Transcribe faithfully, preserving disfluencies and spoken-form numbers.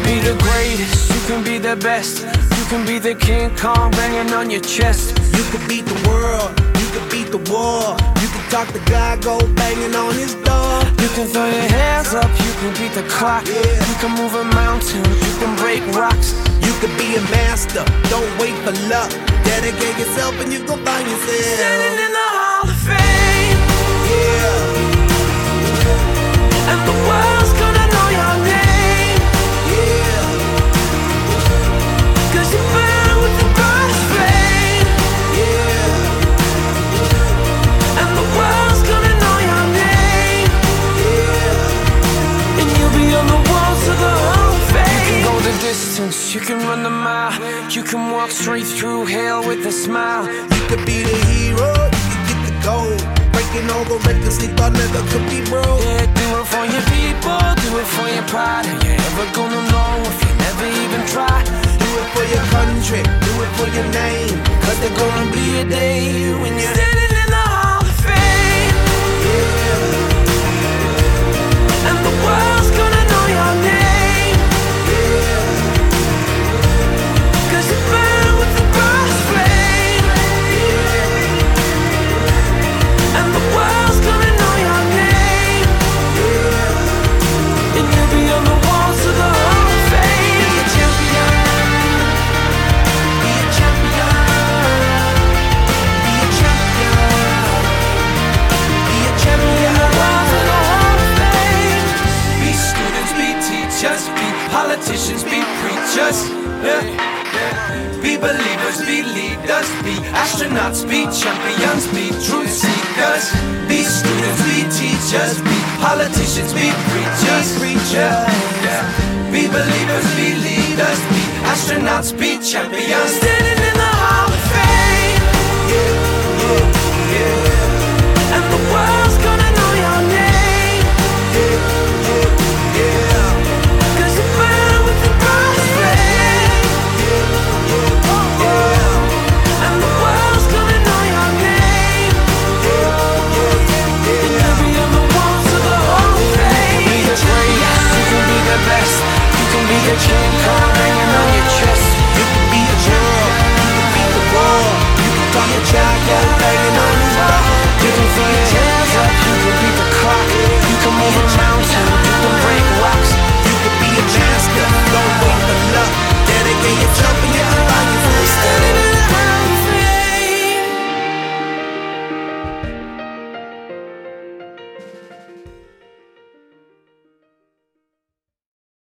be the greatest, you can be the best. You can be the King Kong banging on your chest. You can beat the world, you can beat the war. You can talk to God, go banging on his door. You can throw your hands up, you can beat the clock. Yeah. You can move a mountain, you can break rocks. You can be a master, don't wait for luck. Dedicate yourself and you gon' find yourself Standing in the Hall of Fame. Yeah, And the world's gonna know your name. yeah, Cause you burn with the brightest flame. yeah, And the world's gonna know your name. yeah. And you'll be on the walls of the Hall of Fame. You can go the distance, you can run the mile. You can walk straight through hell with a smile. You could be the hero, you can get the gold. Breaking all the records they thought never could be broke. Yeah, do it for your people, do it for your pride. Are you ever gonna know if you never even try? Do it for your country, do it for your name. Cause there's gonna be a day when you're standing in the Hall of Fame. Yeah, And the world's gonna know your name. yeah, Cause you burn with the brightest flame. And the world's gonna know your name. And you'll be on the walls of the Hall of Fame. Be a champion. be a champion. Be a champion. Be a champion. Walls of the Hall of Fame. Be students, be teachers, be politicians, be preachers. Yeah. Be believers, be leaders, be astronauts, be champions, be truth seekers. Be students, be teachers, be politicians, be preachers. Preacher. Yeah. Be believers, be leaders, be astronauts, be champions. Standing